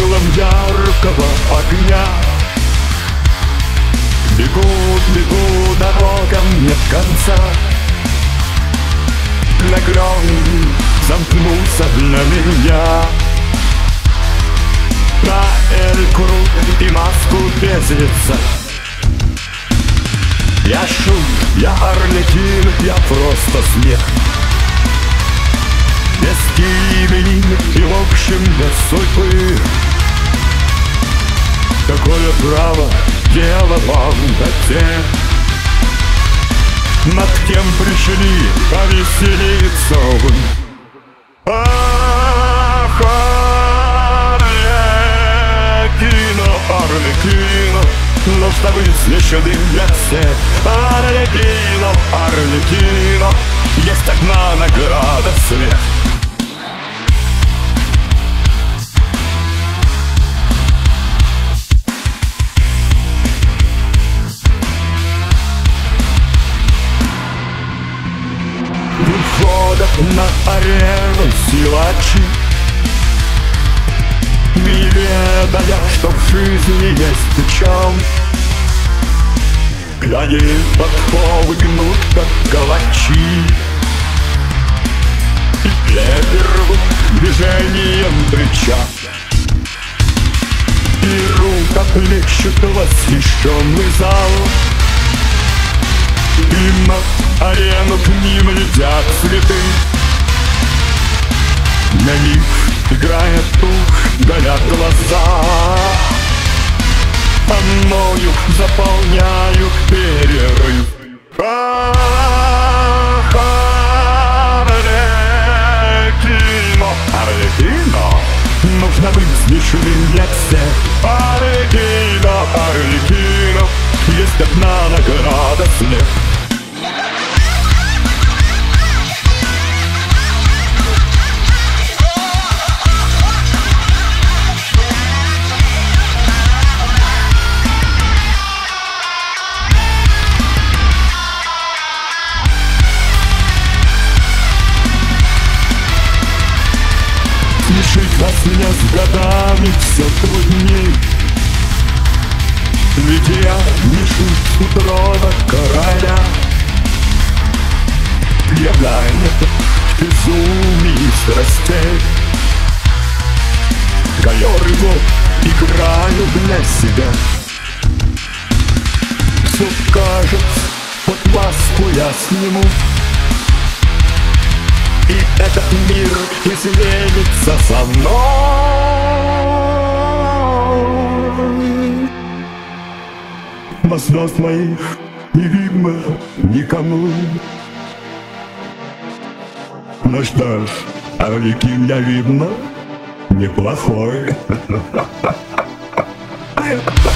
углом яркого огня. Бегу, дорогам нет конца. Нагрён замкнулся для меня. На Эль-Кру и маску без лица. Я шум, я Арлекин, я просто смех. Без имени и в общем без судьбы. Какое право дело вам до тех, над кем пришли повеселиться вы? Ах, Арлекино, нужно быть смешанным для всех. Арлекино, есть одна награда — смех. Выходят на арену силачи, не ведая, что в жизни есть причем. Глядя подковы гнут, как калачи, и первым движением плеча. И рука плещет восхищенный зал. И на арену к ним летят цветы. На них играет тушь, горят глаза. А мною заполняю перерыв. Арлекино, нужно быть смешным для всех. Арлекино, есть одна награда — смех. Смешить вас мне с годами все трудней. Ведь я нешу трона короля. Я занят в безумии страстей. Ковер его играю для себя. Все кажется, под маску я сниму, и этот мир изменится со мной. Но звезд моих не видно никому. Ну что ж, Арлекин, я видно неплохой.